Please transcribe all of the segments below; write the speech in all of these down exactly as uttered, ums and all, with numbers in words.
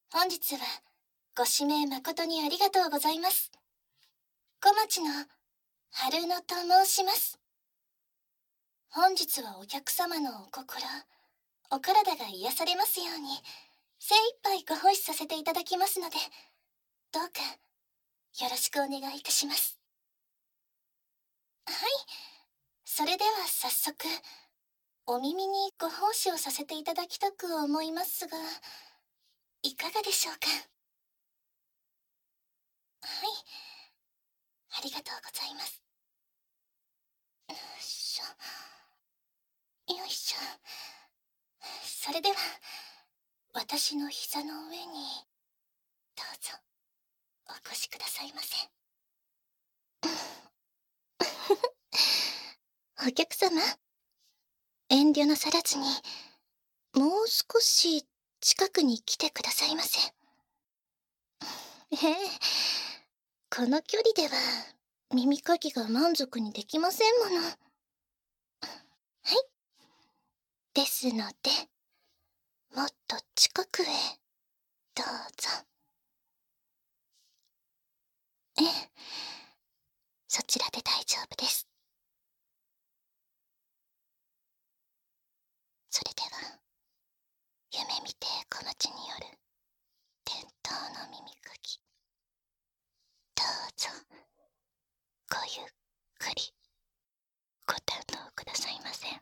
本日はご指名誠にありがとうございます。小町の春野と申します。本日はお客様のお心、お体が癒されますように、精一杯ご奉仕させていただきますので、どうかよろしくお願いいたします。はい、それでは早速、お耳にご奉仕をさせていただきたく思いますが、いかがでしょうか。はい、ありがとうございます。よいしょ、よいしょ。それでは、私の膝の上に、どうぞ、お越しくださいませ。お客様、遠慮なさらずに、もう少し近くに来てくださいませ。ええ、この距離では耳かきが満足にできませんもの。はい。ですので、もっと近くへ、どうぞ。ええ、そちらで大丈夫です。それでは、夢見て小町による伝統の耳かき、どうぞごゆっくりご堪能くださいませ。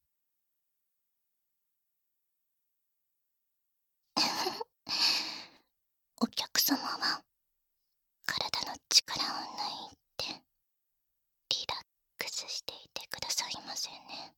お客様は体の力を抜いてリラックスしていてくださいませね。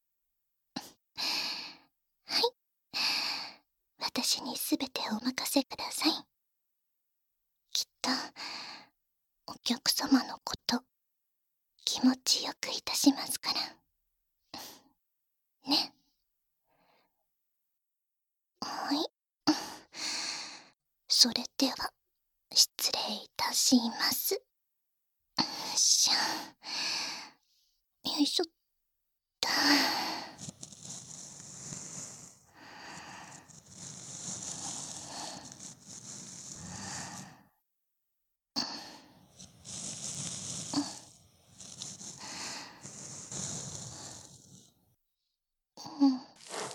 はい、私にすべてお任せください。きっとお客様のこと気持ちよくいたしますからね。はい、それでは失礼いたします。よいしょ、よいしょっと。うん、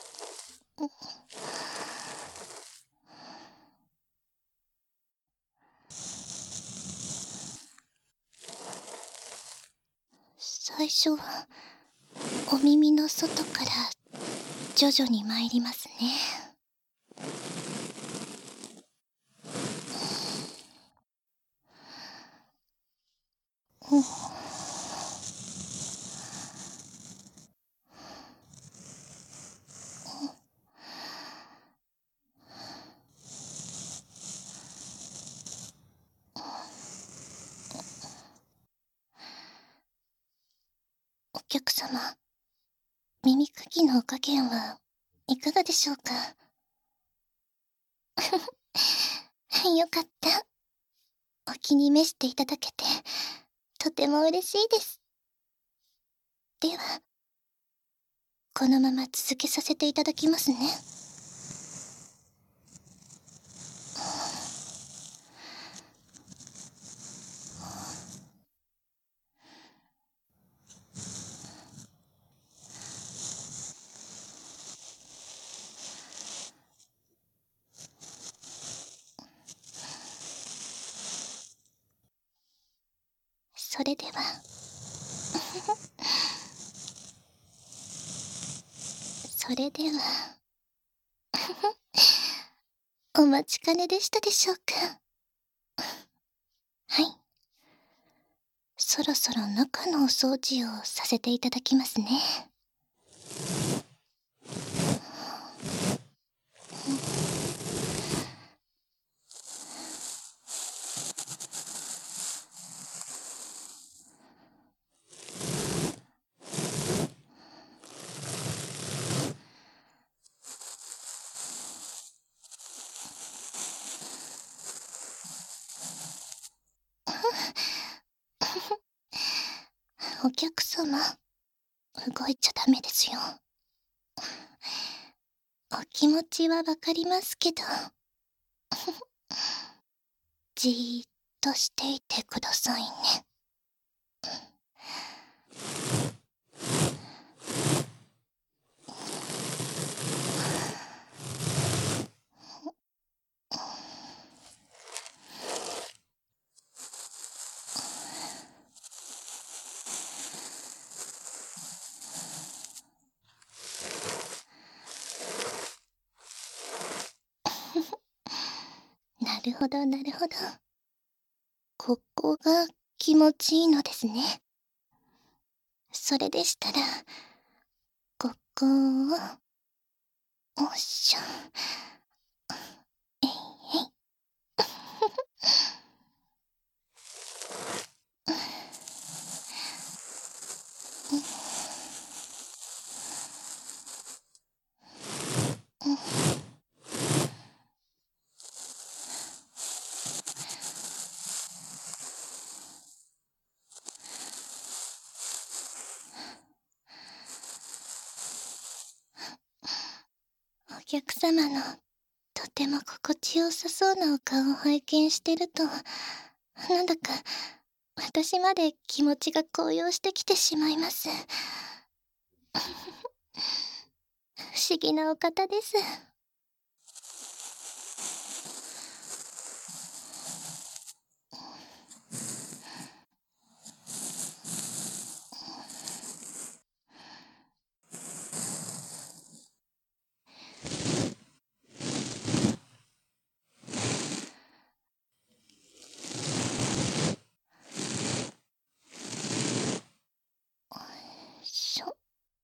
最初はお耳の外から徐々に参りますね。うん、お客様、耳かきのお加減はいかがでしょうか。よかった。お気に召していただけて、とても嬉しいです。では、このまま続けさせていただきますね。それではそれではお待ちかねでしたでしょうか。はい、そろそろ中のお掃除をさせていただきますね。お客様、動いちゃダメですよ。お気持ちはわかりますけどじーっとしていてくださいね。なるほどなるほど。ここが気持ちいいのですね。それでしたら、ここを、おっしょ。えいえい。お客様のとても心地よさそうなお顔を拝見してると、なんだか私まで気持ちが高揚してきてしまいます。不思議なお方です。しょ。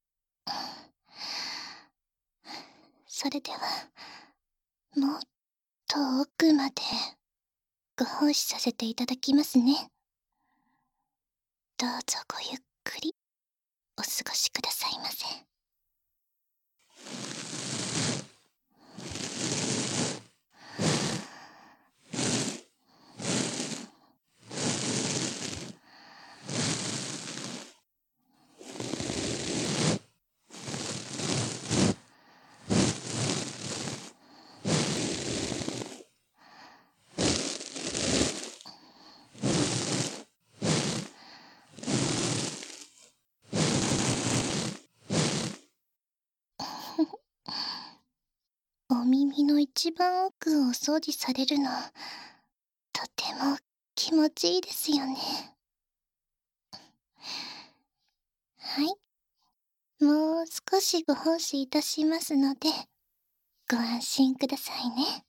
それでは、もっと奥までご奉仕させていただきますね。どうぞごゆっくりお過ごしくださいませ。お耳の一番奥をお掃除されるの、とても気持ちいいですよね。はい。もう少しご奉仕いたしますので、ご安心くださいね。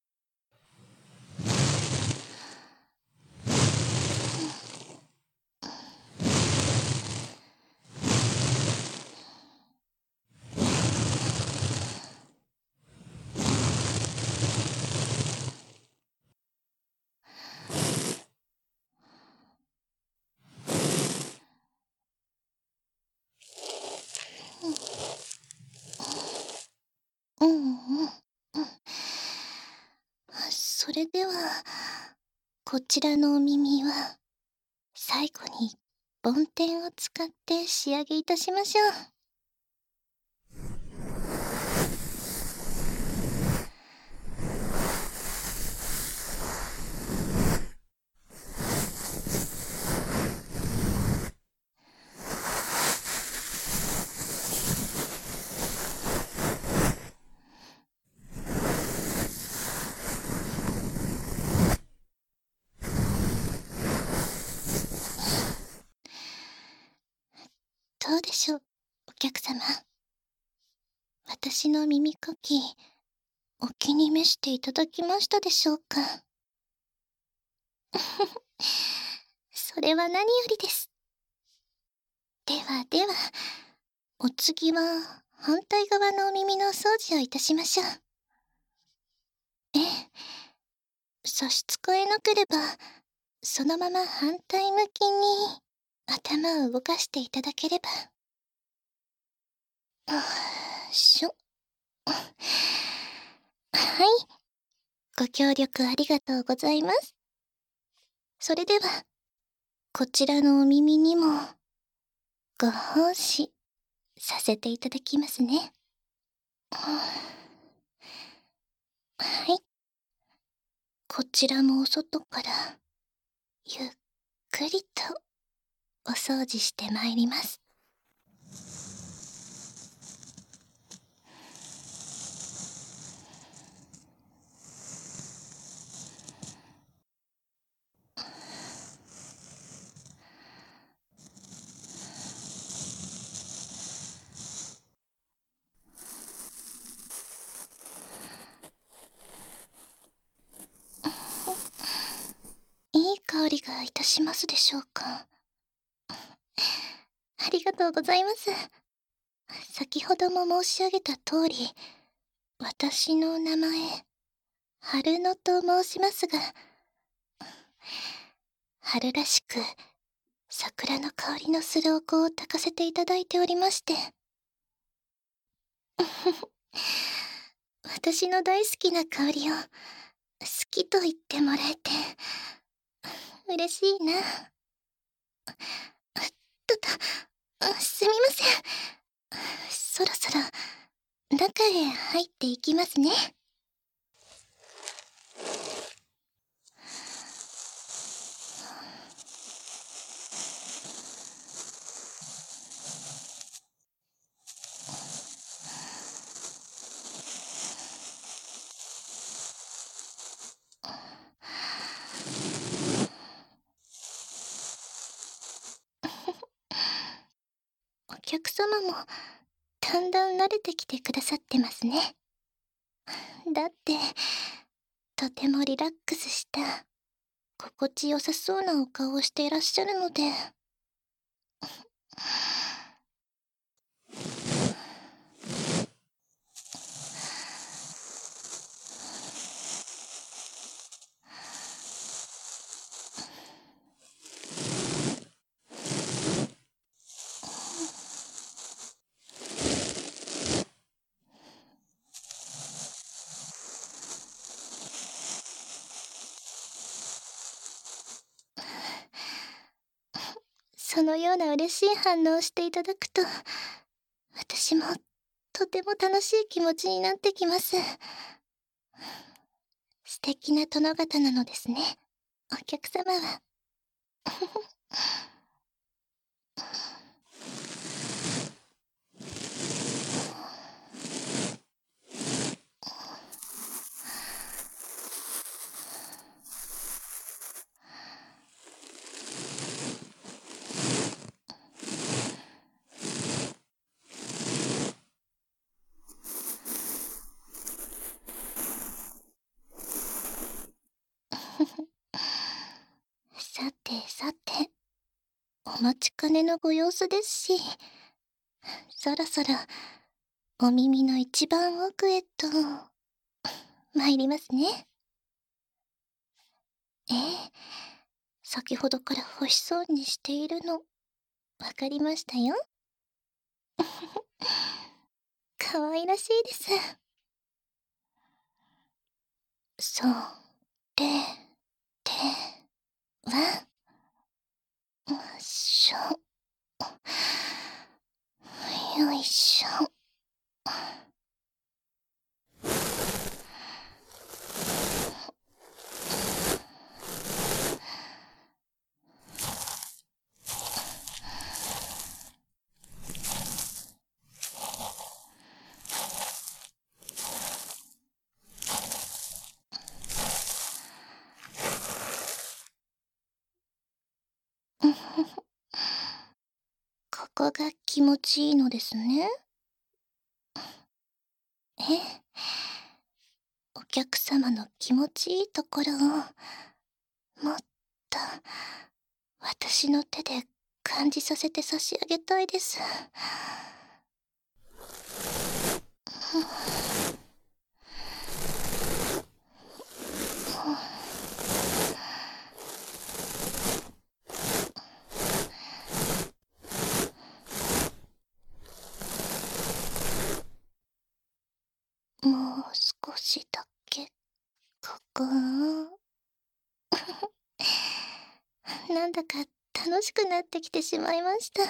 うんうんうん。それでは、こちらのお耳は、最後に梵天を使って仕上げいたしましょう。どうでしょう、お客様。私の耳かき、お気に召していただきましたでしょうか。それは何よりです。ではでは、お次は反対側のお耳のお掃除をいたしましょう。ええ、差し支えなければ、そのまま反対向きに頭を動かしていただければ。よいしょ。はい。ご協力ありがとうございます。それでは、こちらのお耳にも、ご奉仕させていただきますね。はい。 こちらもお外からゆっくりとお掃除してまいります。いい香りがいたしますでしょうか。ありがとうございます。先ほども申し上げた通り、私の名前、春野と申しますが、春らしく桜の香りのするお香を焚かせていただいておりまして。私の大好きな香りを好きと言ってもらえて嬉しいな。とと、すみません。そろそろ中へ入っていきますね。お客様もだんだん慣れてきてくださってますね。だってとてもリラックスした心地よさそうなお顔をしていらっしゃるので。そのような嬉しい反応をしていただくと、私もとても楽しい気持ちになってきます。素敵な殿方なのですね、お客様は。さてさて、お待ちかねのご様子ですし、そろそろお耳の一番奥へと参りますね。ええ、先ほどから欲しそうにしているのわかりましたよ。かわいらしいです。それでは、しょ、よいしょ。ここが気持ちいいのですね。ええ、お客様の気持ちいいところをもっと私の手で感じさせて差し上げたいです。もう少しだけ、ここ。なんだか楽しくなってきてしまいました。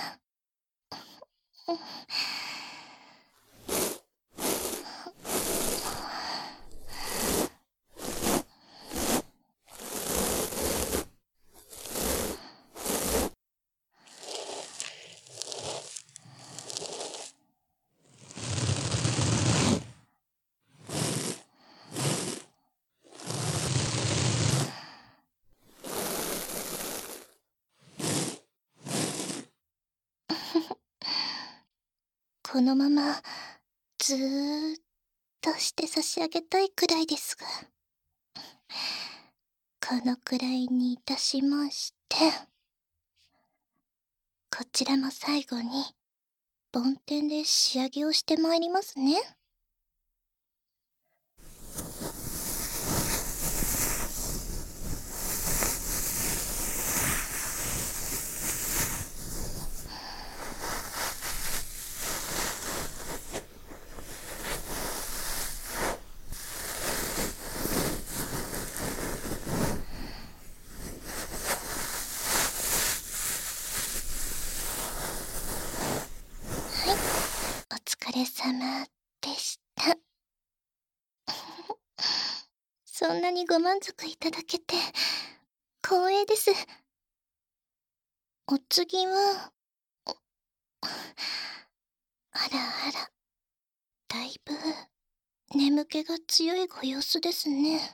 このままずーっとして差し上げたいくらいですが、このくらいにいたしまして、こちらも最後に梵天で仕上げをしてまいりますね。はい、お疲れ様でした。そんなにご満足いただけて光栄です。お次は、あらあら、だいぶ眠気が強いご様子ですね。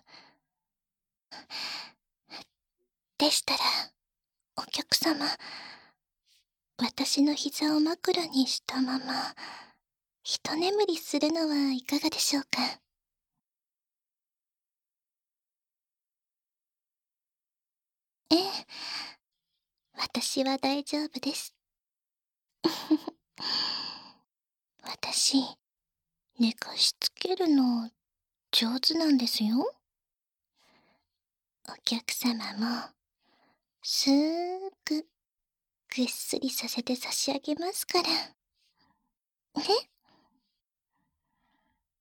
でしたら、お客様、私の膝を枕にしたまま、一眠りするのはいかがでしょうか。ええ、私は大丈夫です。私、寝かしつけるの上手なんですよ。お客様も、すーぐぐっすりさせて差し上げますから。